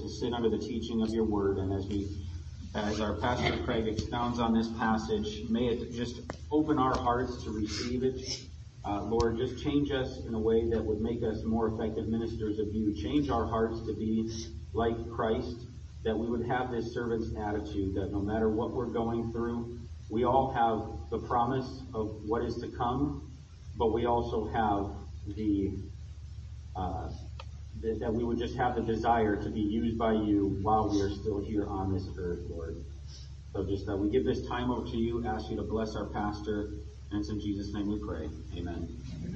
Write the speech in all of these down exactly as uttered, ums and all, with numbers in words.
to sit under the teaching of your word. And as we, as our Pastor Craig expounds on this passage, may it just open our hearts to receive it. Uh, Lord, just change us in a way that would make us more effective ministers of you. Change our hearts to be like Christ, that we would have this servant's attitude, that no matter what we're going through, we all have the promise of what is to come, but we also have the, uh, th- that we would just have the desire to be used by you while we are still here on this earth, Lord. So just that we give this time over to you, ask you to bless our pastor, and it's in Jesus' name we pray. Amen.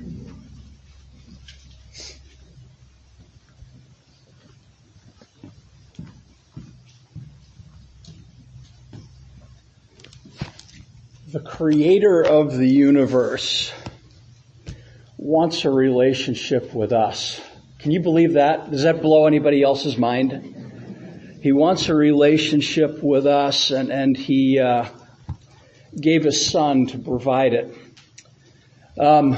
The creator of the universe wants a relationship with us. Can you believe that? Does that blow anybody else's mind? He wants a relationship with us, and, and he uh, gave his son to provide it. Um,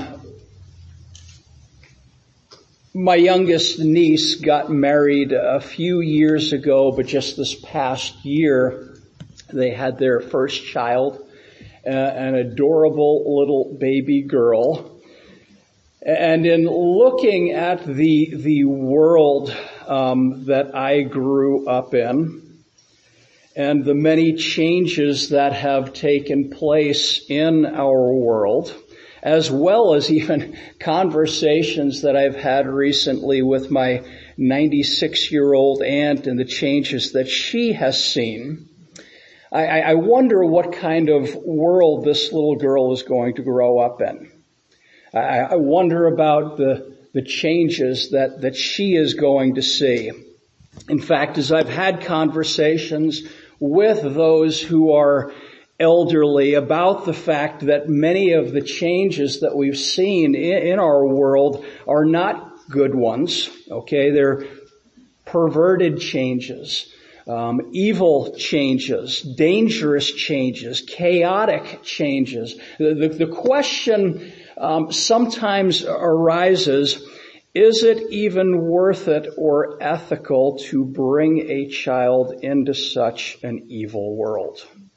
my youngest niece got married a few years ago, but just this past year, they had their first child. Uh, an adorable little baby girl. And in looking at the the world um, that I grew up in, and the many changes that have taken place in our world, as well as even conversations that I've had recently with my ninety-six-year-old aunt and the changes that she has seen, I, I wonder what kind of world this little girl is going to grow up in. I, I wonder about the, the changes that, that she is going to see. In fact, as I've had conversations with those who are elderly about the fact that many of the changes that we've seen in, in our world are not good ones, okay? They're perverted changes. Um, evil changes, dangerous changes, chaotic changes. The, the, the question um, sometimes arises, is it even worth it or ethical to bring a child into such an evil world?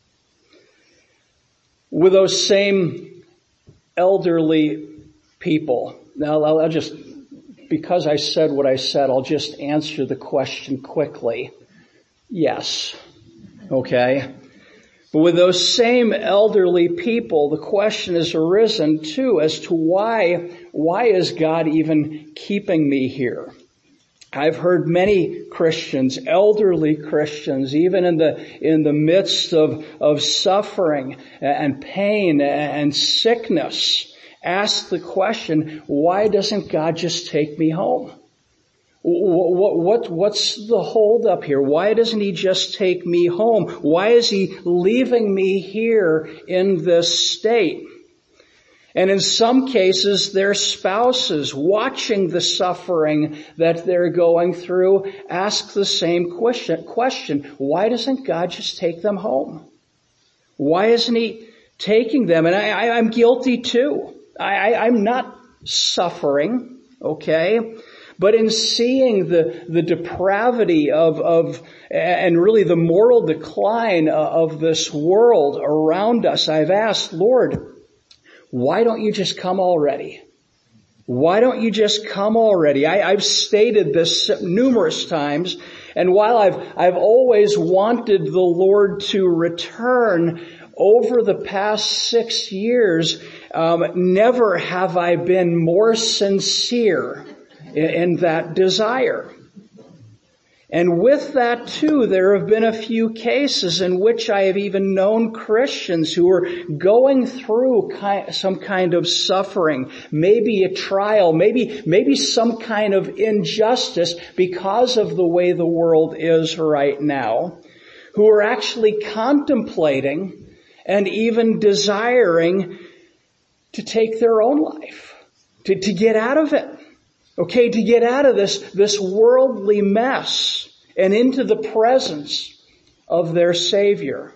With those same elderly people, now I'll, I'll just, because I said what I said, I'll just answer the question quickly. Yes. Okay. But with those same elderly people, the question has arisen too as to why, why is God even keeping me here? I've heard many Christians, elderly Christians, even in the, in the midst of, of suffering and pain and sickness, ask the question, why doesn't God just take me home? What, what, what's the hold up here? Why doesn't he just take me home? Why is he leaving me here in this state? And in some cases, their spouses watching the suffering that they're going through ask the same question, question. Why doesn't God just take them home? Why isn't he taking them? And I, I, I'm guilty too. I, I, I'm not suffering, okay? But in seeing the, the depravity of, of, and really the moral decline of this world around us, I've asked, Lord, why don't you just come already? Why don't you just come already? I, I've stated this numerous times, and while I've, I've always wanted the Lord to return, over the past six years, um, never have I been more sincere in that desire. And with that too, there have been a few cases in which I have even known Christians who are going through some kind of suffering, maybe a trial, maybe, maybe some kind of injustice because of the way the world is right now, who are actually contemplating and even desiring to take their own life, to, to get out of it. Okay, to get out of this, this worldly mess and into the presence of their Savior.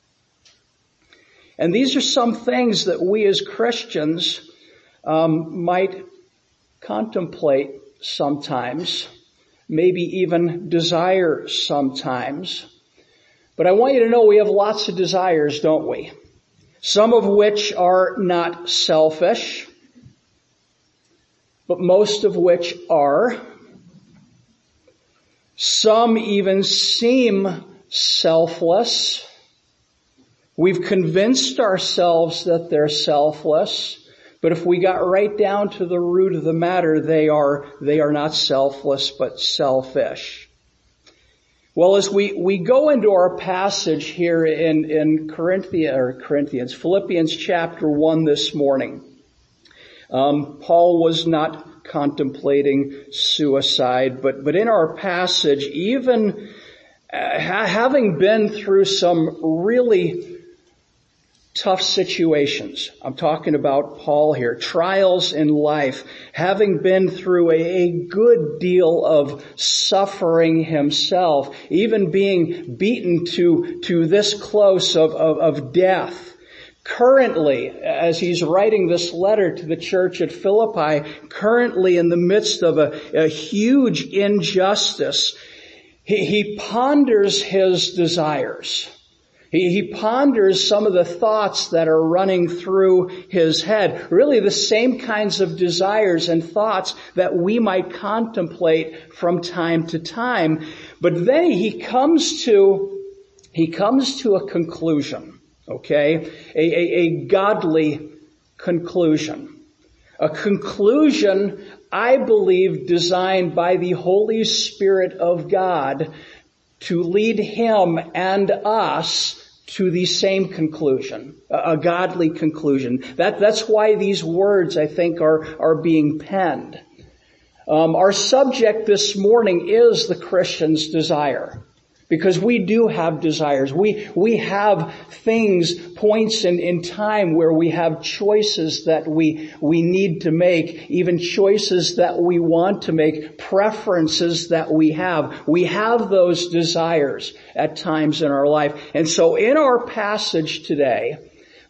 And these are some things that we as Christians um, might contemplate sometimes. maybe even desire sometimes. But I want you to know we have lots of desires, don't we? Some of which are not selfish, but most of which are. Some even seem selfless. We've convinced ourselves that they're selfless, but if we got right down to the root of the matter, they are, they are not selfless, but selfish. Well, as we, we go into our passage here in, in Corinthians, or Corinthians, Philippians chapter one this morning, um, Paul was not contemplating suicide, but, but in our passage, even uh, ha- having been through some really tough situations. I'm talking about Paul here. Trials in life. Having been through a, a good deal of suffering himself. Even being beaten to, to this close of, of, of death. Currently, as he's writing this letter to the church at Philippi, currently in the midst of a, a huge injustice, he, he ponders his desires. He, he ponders some of the thoughts that are running through his head. Really the same kinds of desires and thoughts that we might contemplate from time to time. But then he comes to, he comes to a conclusion, okay? A, a, a godly conclusion. A conclusion, I believe, designed by the Holy Spirit of God to lead him and us to the same conclusion, a godly conclusion. That, that's why these words, I think, are, are being penned. Um, our subject this morning is the Christian's desire. Because we do have desires. We, we have things, points in, in time where we have choices that we, we need to make, even choices that we want to make, preferences that we have. We have those desires at times in our life. And so in our passage today,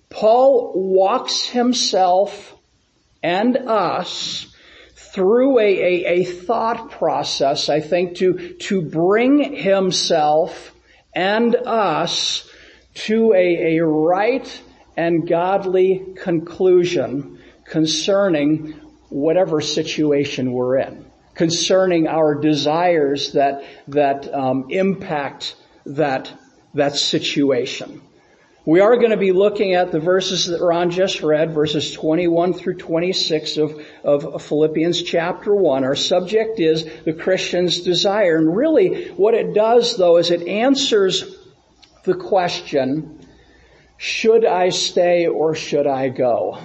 Paul walks himself and us through a, a, a thought process, I think, to, to bring himself and us to a, a right and godly conclusion concerning whatever situation we're in, concerning our desires that, that, um, impact that, that situation. We are going to be looking at the verses that Ron just read, verses twenty-one through twenty-six of, of Philippians chapter one. Our subject is the Christian's desire. And really what it does, though, is it answers the question, should I stay or should I go?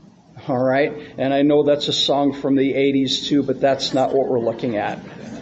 All right? And I know that's a song from the eighties too, but that's not what we're looking at.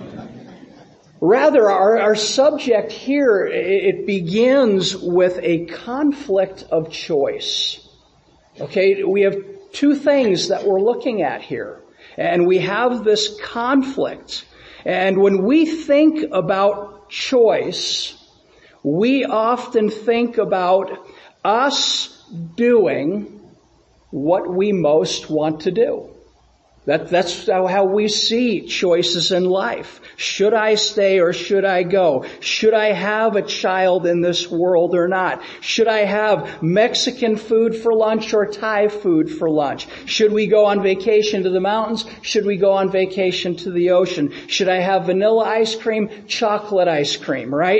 Rather, our, our subject here, it begins with a conflict of choice. Okay, we have two things that we're looking at here. And we have this conflict. And when we think about choice, we often think about us doing what we most want to do. That, that's how we see choices in life. Should I stay or should I go? Should I have a child in this world or not? Should I have Mexican food for lunch or Thai food for lunch? Should we go on vacation to the mountains? Should we go on vacation to the ocean? Should I have vanilla ice cream, chocolate ice cream, right?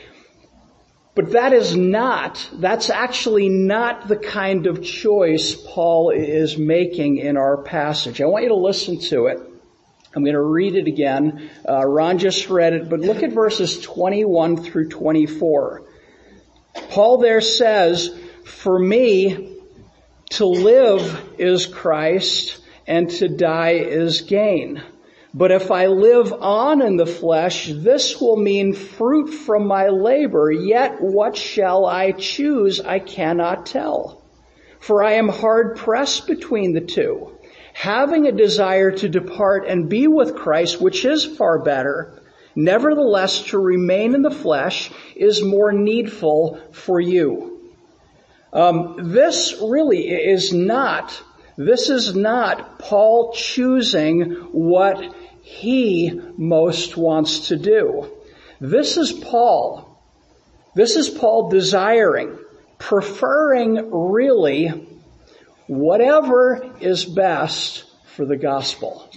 But that is not, that's actually not the kind of choice Paul is making in our passage. I want you to listen to it. I'm going to read it again. Uh, Ron just read it, but look at verses twenty-one through twenty-four. Paul there says, for me, to live is Christ and to die is gain. But if I live on in the flesh, this will mean fruit from my labor. Yet what shall I choose? I cannot tell. For I am hard pressed between the two, having a desire to depart and be with Christ, which is far better. Nevertheless, to remain in the flesh is more needful for you. Um, this really is not, this is not Paul choosing what he most wants to do. This is Paul. This is Paul desiring, preferring really whatever is best for the gospel.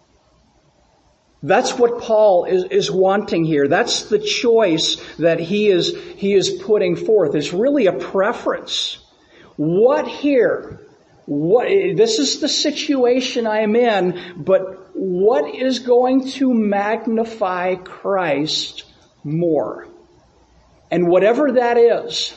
That's what Paul is, is wanting here. That's the choice that he is, he is putting forth. It's really a preference. What here? What, this is the situation I am in, but what is going to magnify Christ more? And whatever that is,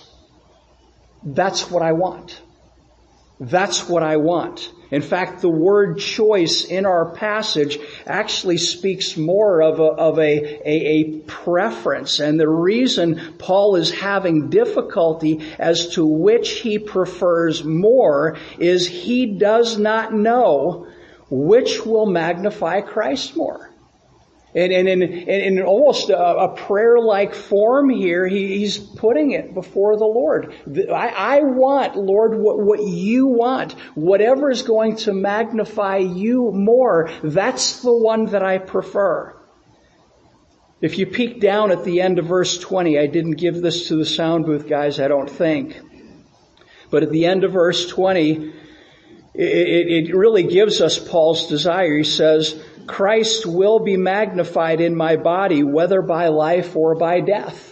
that's what I want. That's what I want. In fact, the word choice in our passage actually speaks more of a, of a, a, a preference. And the reason Paul is having difficulty as to which he prefers more is he does not know which will magnify Christ more. And in, in, in almost a, a prayer-like form here, he, he's putting it before the Lord. I, I want, Lord, what, what you want. Whatever is going to magnify you more, that's the one that I prefer. If you peek down at the end of verse twenty, I didn't give this to the sound booth guys, I don't think. But at the end of verse twenty, it, it really gives us Paul's desire. He says, Christ will be magnified in my body, whether by life or by death.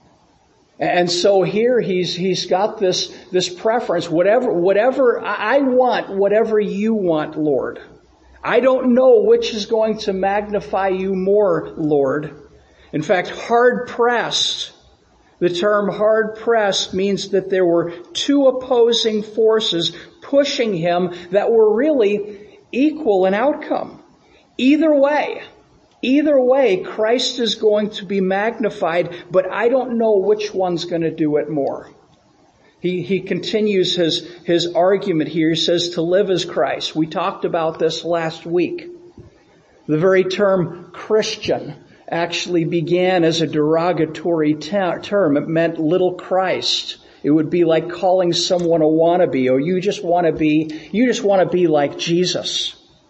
And so here he's, he's got this, this preference. Whatever, whatever, I want whatever you want, Lord. I don't know which is going to magnify you more, Lord. In fact, hard pressed, the term hard pressed means that there were two opposing forces pushing him that were really equal in outcome. Either way, either way, Christ is going to be magnified, but I don't know which one's going to do it more. He, he continues his, his argument here. He says to live as Christ. We talked about this last week. The very term Christian actually began as a derogatory ter- term. It meant little Christ. It would be like calling someone a wannabe, or you just want to be, you just want to be like Jesus.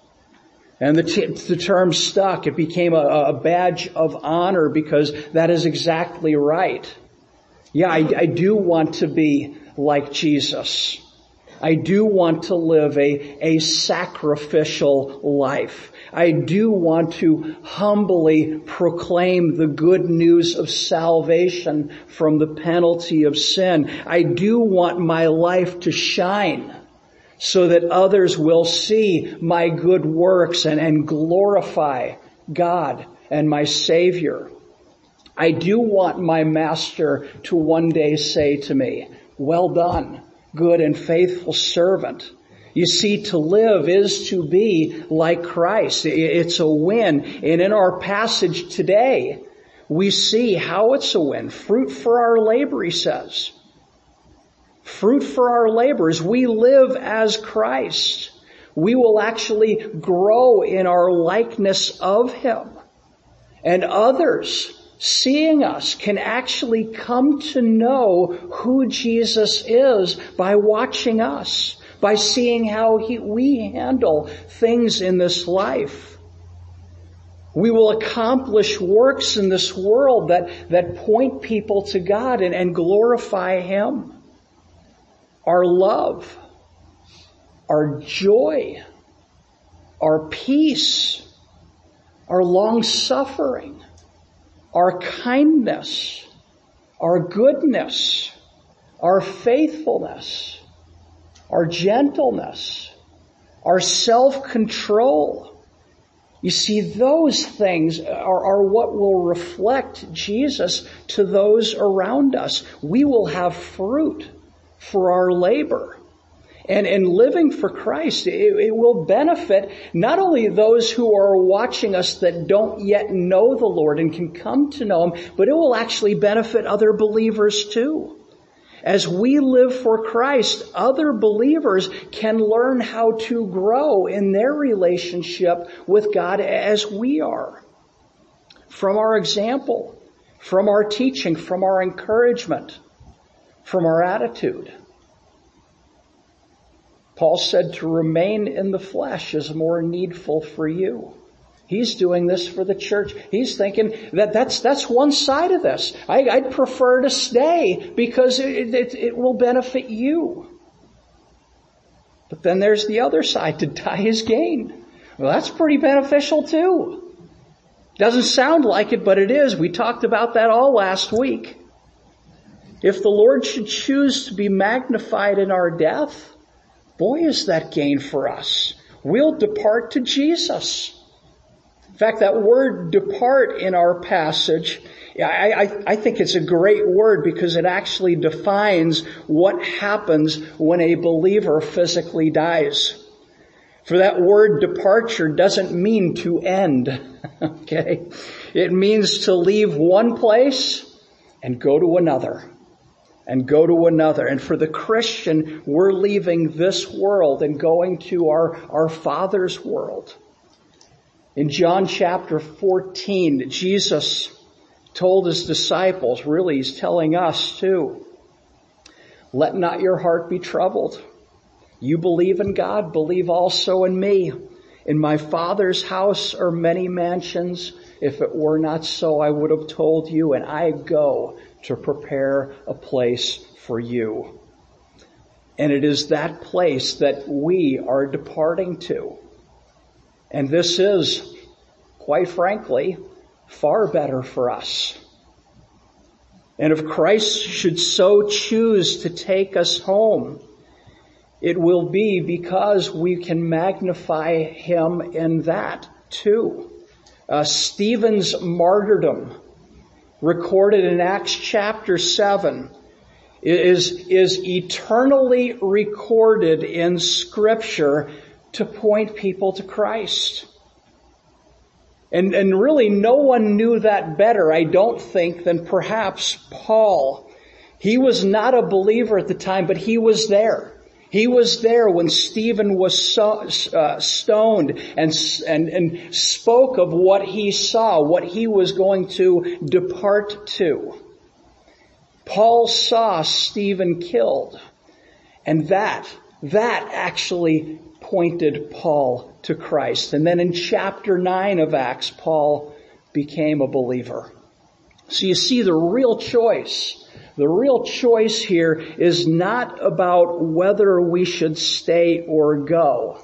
And the, t- the term stuck. It became a, a badge of honor because that is exactly right. Yeah, I, I do want to be like Jesus. I do want to live a, a sacrificial life. I do want to humbly proclaim the good news of salvation from the penalty of sin. I do want my life to shine so that others will see my good works and, and glorify God and my Savior. I do want my master to one day say to me, well done, good and faithful servant. You see, to live is to be like Christ. It's a win. And in our passage today, we see how it's a win. Fruit for our labor, he says. Fruit for our labor. As we live as Christ, we will actually grow in our likeness of Him. And others, seeing us, can actually come to know who Jesus is by watching us, by seeing how he, we handle things in this life. We will accomplish works in this world that, that point people to God and, and glorify Him. Our love, our joy, our peace, our long-suffering, our kindness, our goodness, our faithfulness, our gentleness, our self-control. You see, those things are, are what will reflect Jesus to those around us. We will have fruit for our labor. And in living for Christ, it, it will benefit not only those who are watching us that don't yet know the Lord and can come to know Him, but it will actually benefit other believers too. As we live for Christ, other believers can learn how to grow in their relationship with God as we are. From our example, from our teaching, from our encouragement, from our attitude. Paul said to remain in the flesh is more needful for you. He's doing this for the church. He's thinking that that's, that's one side of this. I, I'd prefer to stay because it, it, it will benefit you. But then there's the other side. To die is gain. Well, that's pretty beneficial too. Doesn't sound like it, but it is. We talked about that all last week. If the Lord should choose to be magnified in our death, boy, is that gain for us. We'll depart to Jesus. In fact, that word depart in our passage, I, I, I think it's a great word because it actually defines what happens when a believer physically dies. For that word departure doesn't mean to end, okay? It means to leave one place and go to another, and go to another. And for the Christian, we're leaving this world and going to our, our Father's world. In John chapter fourteen, Jesus told his disciples, really he's telling us too, let not your heart be troubled. You believe in God, believe also in me. In my Father's house are many mansions. If it were not so, I would have told you, and I go to prepare a place for you. And it is that place that we are departing to. And this is, quite frankly, far better for us. And if Christ should so choose to take us home, it will be because we can magnify him in that too. Uh, Stephen's martyrdom, recorded in Acts chapter seven, is, is eternally recorded in Scripture to point people to Christ. And, and really no one knew that better, I don't think, than perhaps Paul. He was not a believer at the time, but he was there. He was there when Stephen was so, uh, stoned and, and, and spoke of what he saw, what he was going to depart to. Paul saw Stephen killed, and that, that actually pointed Paul to Christ. And then in chapter nine of Acts, Paul became a believer. So you see the real choice. The real choice here is not about whether we should stay or go.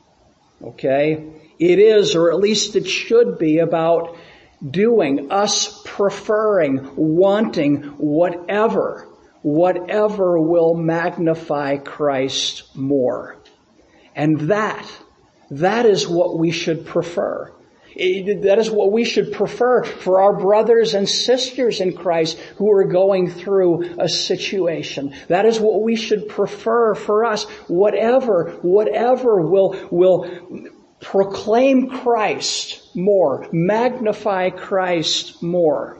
Okay? It is, or at least it should be, about doing, us preferring, wanting whatever, whatever will magnify Christ more. And that, that is what we should prefer. That is what we should prefer for our brothers and sisters in Christ who are going through a situation. That is what we should prefer for us. Whatever, whatever will, will proclaim Christ more, magnify Christ more.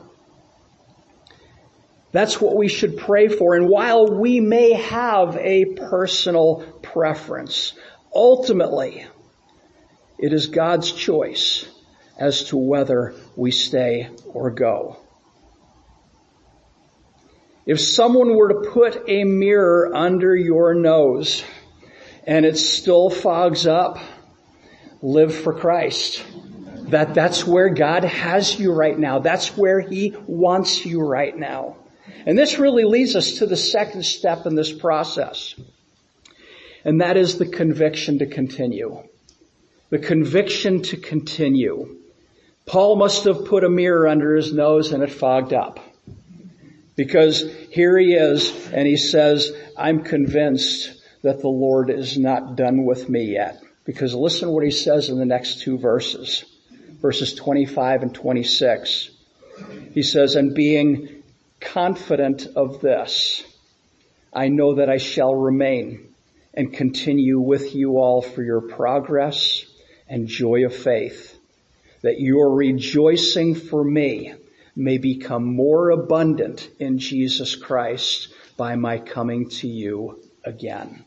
That's what we should pray for. And while we may have a personal preference, ultimately, it is God's choice as to whether we stay or go. If someone were to put a mirror under your nose and it still fogs up, live for Christ. That, that's where God has you right now. That's where He wants you right now. And this really leads us to the second step in this process. And that is the conviction to continue. The conviction to continue. Paul must have put a mirror under his nose and it fogged up. Because here he is and he says, I'm convinced that the Lord is not done with me yet. Because listen what he says in the next two verses. Verses twenty-five and twenty-six. He says, and being confident of this, I know that I shall remain and continue with you all for your progress and joy of faith, that your rejoicing for me may become more abundant in Jesus Christ by my coming to you again.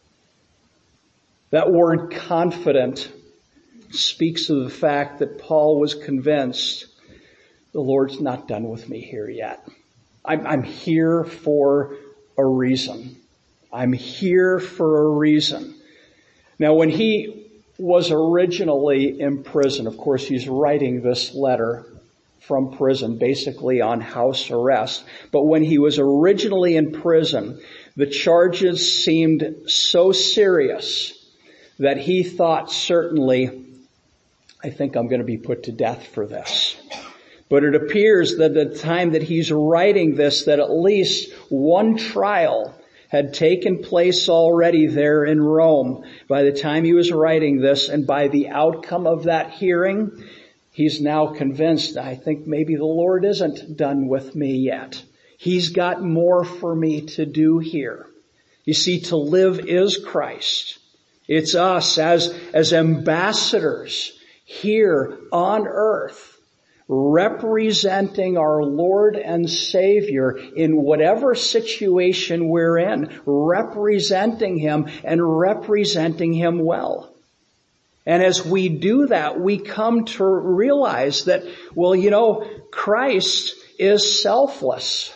That word confident speaks of the fact that Paul was convinced the Lord's not done with me here yet. I'm, I'm here for a reason. I'm here for a reason. Now when he was originally in prison. Of course, he's writing this letter from prison, basically on house arrest. But when he was originally in prison, the charges seemed so serious that he thought, certainly, I think I'm going to be put to death for this. But it appears that at the time that he's writing this, that at least one trial had taken place already there in Rome by the time he was writing this, and by the outcome of that hearing, he's now convinced, I think maybe the Lord isn't done with me yet. He's got more for me to do here. You see, to live is Christ. It's us as, as ambassadors here on earth, representing our Lord and Savior in whatever situation we're in, representing Him and representing Him well. And as we do that, we come to realize that, well, you know, Christ is selfless.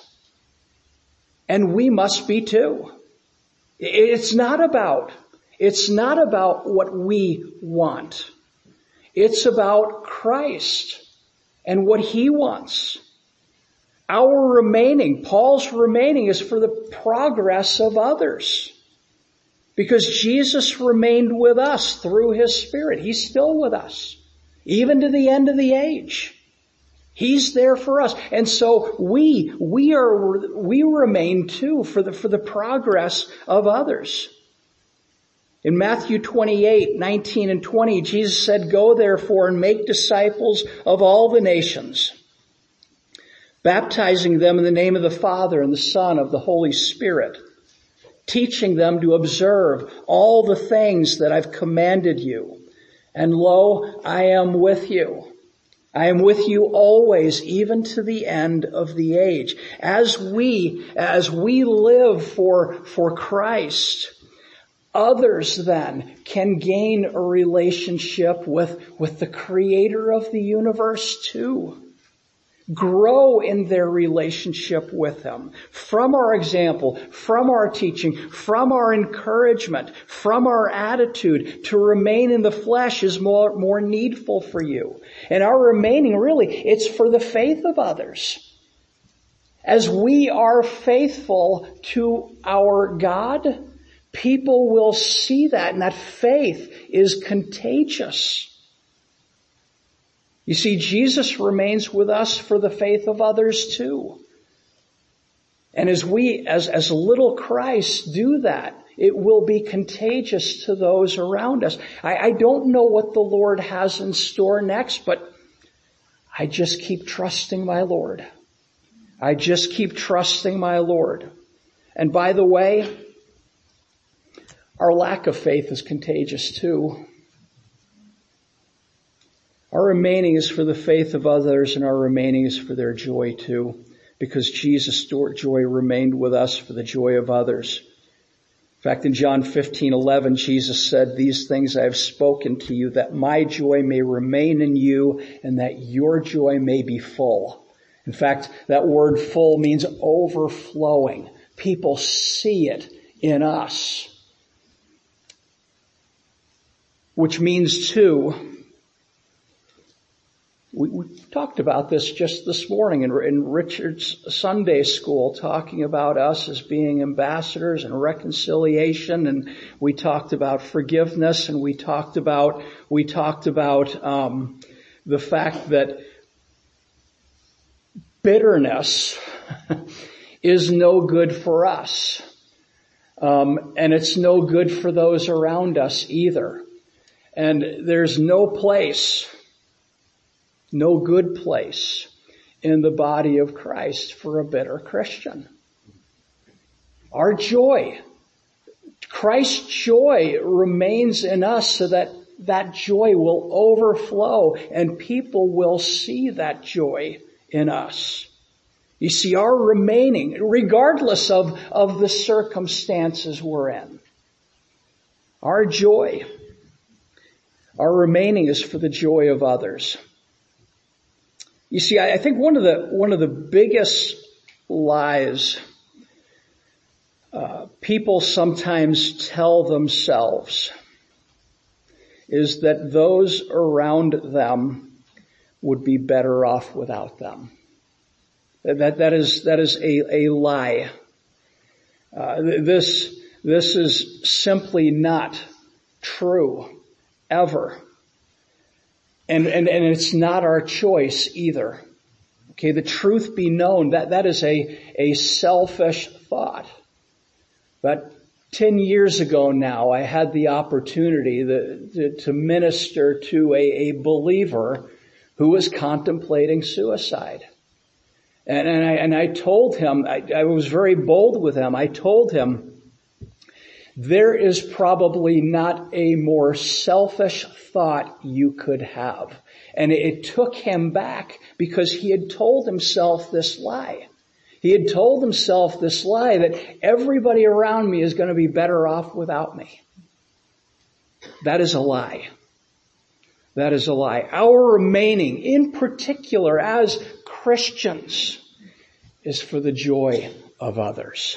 And we must be too. It's not about, it's not about what we want. It's about Christ and what He wants. Our remaining, Paul's remaining, is for the progress of others. Because Jesus remained with us through His Spirit. He's still with us, even to the end of the age. He's there for us. And so we, we are, we remain too for the, for the progress of others. In Matthew twenty-eight, nineteen and twenty, Jesus said, "Go therefore and make disciples of all the nations, baptizing them in the name of the Father and the Son of the Holy Spirit, teaching them to observe all the things that I've commanded you. And lo, I am with you. I am with you always, even to the end of the age." As we, as we live for, for Christ, others then can gain a relationship with, with the Creator of the universe too. Grow in their relationship with Him. From our example, from our teaching, from our encouragement, from our attitude, to remain in the flesh is more, more needful for you. And our remaining, really, it's for the faith of others. As we are faithful to our God, people will see that, and that faith is contagious. You see, Jesus remains with us for the faith of others too. And as we, as, as little Christ, do that, it will be contagious to those around us. I, I don't know what the Lord has in store next, but I just keep trusting my Lord. I just keep trusting my Lord. And by the way, our lack of faith is contagious too. Our remaining is for the faith of others, and our remaining is for their joy too, because Jesus' joy remained with us for the joy of others. In fact, in John fifteen eleven, Jesus said, "These things I have spoken to you, that my joy may remain in you, and that your joy may be full." In fact, that word full means overflowing. People see it in us. Which means too, we, we talked about this just this morning in, in Richard's Sunday school, talking about us as being ambassadors and reconciliation, and we talked about forgiveness, and we talked about we talked about um, the fact that bitterness is no good for us, um, and it's no good for those around us either. And there's no place, no good place in the body of Christ for a bitter Christian. Our joy, Christ's joy remains in us so that that joy will overflow and people will see that joy in us. You see, our remaining, regardless of, of the circumstances we're in, our joy, our remaining is for the joy of others. You see, I think one of the, one of the biggest lies uh, people sometimes tell themselves is that those around them would be better off without them. That, that is, that is a, a lie. Uh, this, this is simply not true, ever. And, and, and it's not our choice either. Okay, the truth be known, that, that is a, a selfish thought. But ten years ago now, I had the opportunity to, to, to minister to a, a believer who was contemplating suicide. And, and, I, and I told him, I, I was very bold with him, I told him, there is probably not a more selfish thought you could have. And it took him back because he had told himself this lie. He had told himself this lie that everybody around me is going to be better off without me. That is a lie. That is a lie. Our remaining, in particular as Christians, is for the joy of others.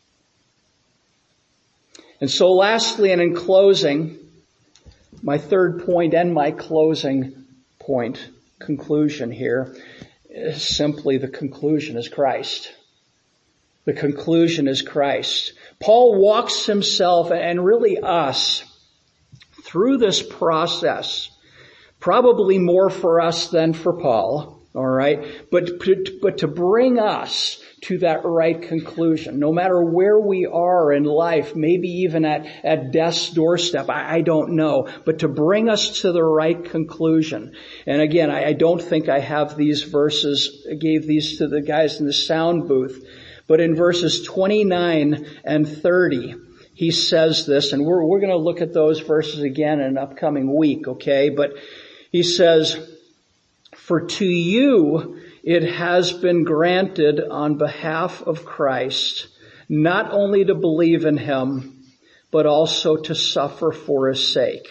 And so lastly, and in closing, my third point and my closing point, conclusion here, is simply the conclusion is Christ. The conclusion is Christ. Paul walks himself and really us through this process, probably more for us than for Paul, all right? But, but to bring us to that right conclusion, no matter where we are in life, maybe even at, at death's doorstep, I, I don't know, but to bring us to the right conclusion. And again, I, I don't think I have these verses, I gave these to the guys in the sound booth, but in verses twenty-nine and thirty, he says this, and we're, we're going to look at those verses again in an upcoming week, okay? But he says, "For to you it has been granted on behalf of Christ, not only to believe in him, but also to suffer for his sake,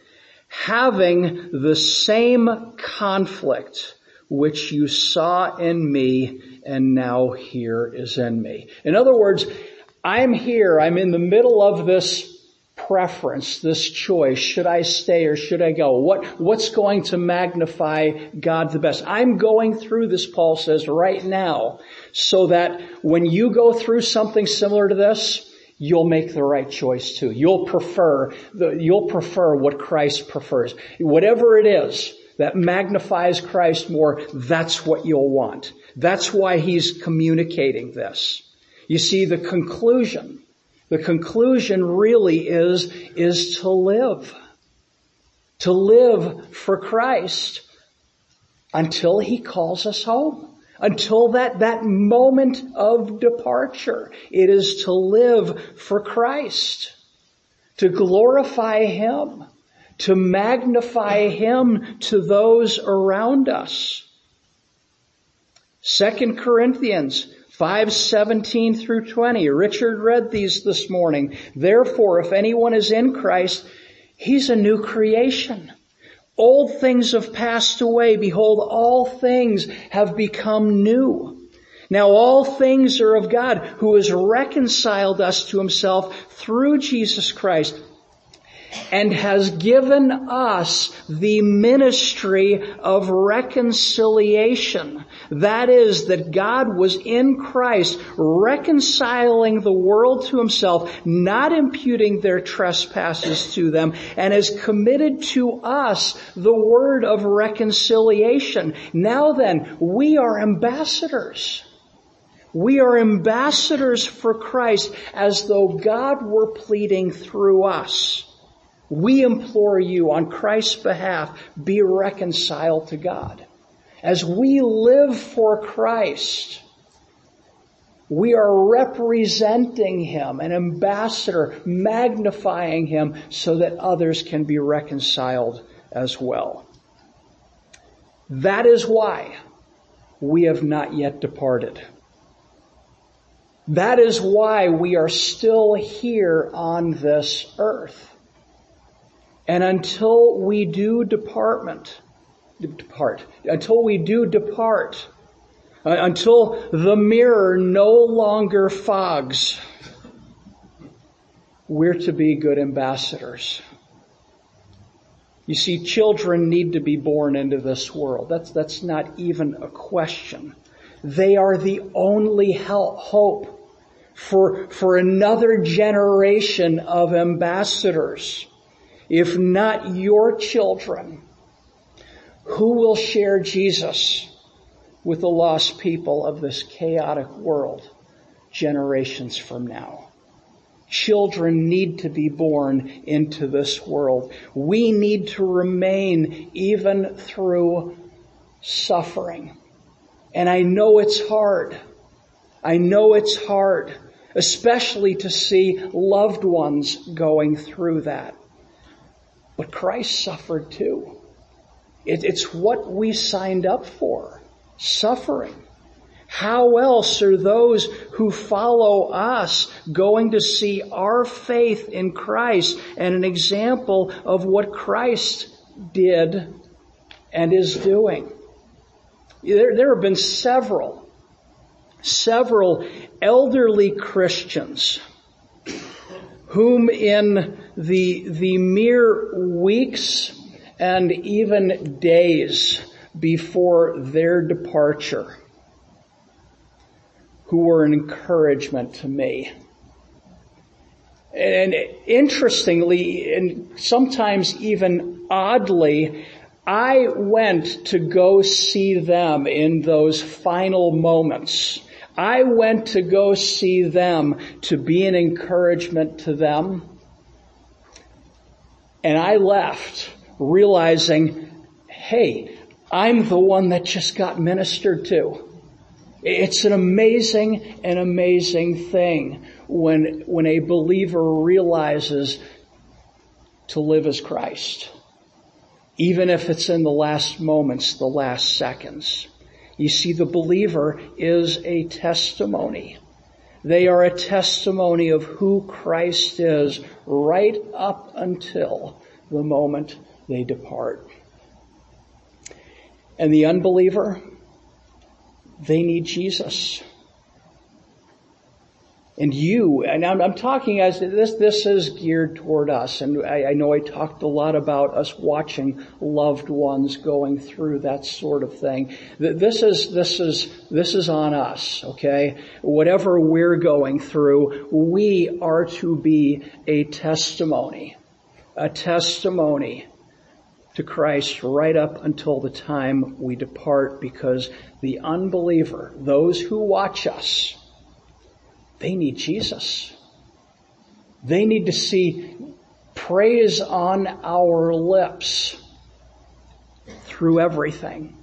having the same conflict which you saw in me and now here is in me." In other words, I'm here, I'm in the middle of this preference, this choice. Should I stay or should I go? What, what's going to magnify God the best? I'm going through this, Paul says, right now, so that when you go through something similar to this, you'll make the right choice too. You'll prefer the, you'll prefer what Christ prefers. Whatever it is that magnifies Christ more, that's what you'll want. That's why he's communicating this. You see, the conclusion The conclusion really is, is to live. To live for Christ until he calls us home. Until that, that moment of departure. It is to live for Christ. To glorify him. To magnify him to those around us. Second Corinthians five seventeen through twenty. Richard read these this morning. "Therefore, if anyone is in Christ, he's a new creation. Old things have passed away. Behold, all things have become new. Now all things are of God, who has reconciled us to himself through Jesus Christ, and has given us the ministry of reconciliation." That is, that God was in Christ reconciling the world to himself, not imputing their trespasses to them, and has committed to us the word of reconciliation. Now then, we are ambassadors. We are ambassadors for Christ, as though God were pleading through us. We implore you on Christ's behalf, be reconciled to God. As we live for Christ, we are representing him, an ambassador, magnifying him so that others can be reconciled as well. That is why we have not yet departed. That is why we are still here on this earth. And until we do department, depart, until we do depart, uh, until the mirror no longer fogs, we're to be good ambassadors. You see, children need to be born into this world. That's, that's not even a question. They are the only help, hope for, for another generation of ambassadors. If not your children, who will share Jesus with the lost people of this chaotic world generations from now? Children need to be born into this world. We need to remain even through suffering. And I know it's hard. I know it's hard, especially to see loved ones going through that. But Christ suffered too. It, it's what we signed up for, suffering. How else are those who follow us going to see our faith in Christ and an example of what Christ did and is doing? There, there have been several, several elderly Christians whom in the, the mere weeks and even days before their departure, who were an encouragement to me. And interestingly, and sometimes even oddly, I went to go see them in those final moments. I went to go see them to be an encouragement to them. And I left realizing, hey, I'm the one that just got ministered to. It's an amazing, an amazing thing when, when a believer realizes to live as Christ. Even if it's in the last moments, the last seconds. You see, the believer is a testimony. They are a testimony of who Christ is right up until the moment they depart. And the unbeliever, they need Jesus. And you, and I'm, I'm talking as this, this is geared toward us. And I, I know I talked a lot about us watching loved ones going through that sort of thing. This is, this is, this is on us, okay? Whatever we're going through, we are to be a testimony. A testimony to Christ right up until the time we depart, because the unbeliever, those who watch us, they need Jesus. They need to see praise on our lips through everything.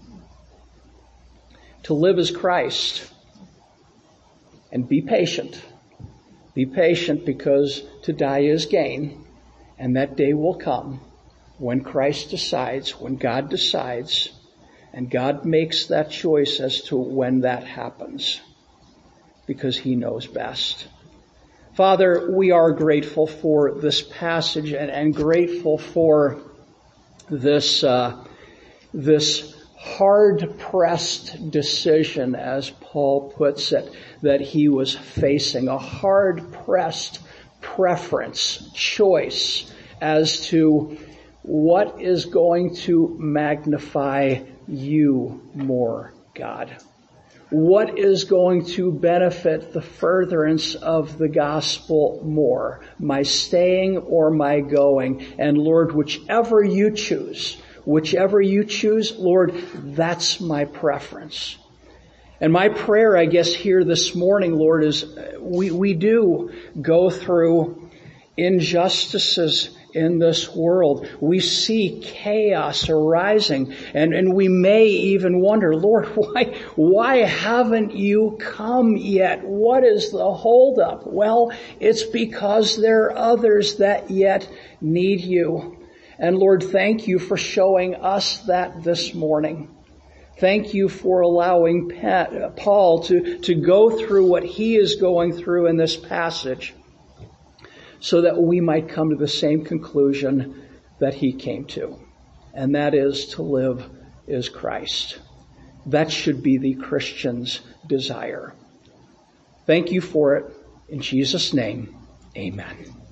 To live as Christ and be patient. Be patient, because to die is gain, and that day will come when Christ decides, when God decides, and God makes that choice as to when that happens, because He knows best. Father, we are grateful for this passage and, and grateful for this, uh, this hard-pressed decision, as Paul puts it, that he was facing, a hard-pressed preference, choice as to what is going to magnify you more, God. What is going to benefit the furtherance of the gospel more, my staying or my going? And Lord, whichever you choose, whichever you choose, Lord, that's my preference. And my prayer, I guess, here this morning, Lord, is we, we do go through injustices in this world. We see chaos arising, and, and we may even wonder, Lord, why, why haven't you come yet? What is the holdup? Well, it's because there are others that yet need you. And Lord, thank you for showing us that this morning. Thank you for allowing Paul to, to go through what he is going through in this passage, so that we might come to the same conclusion that he came to, and that is to live as Christ. That should be the Christian's desire. Thank you for it. In Jesus' name, amen.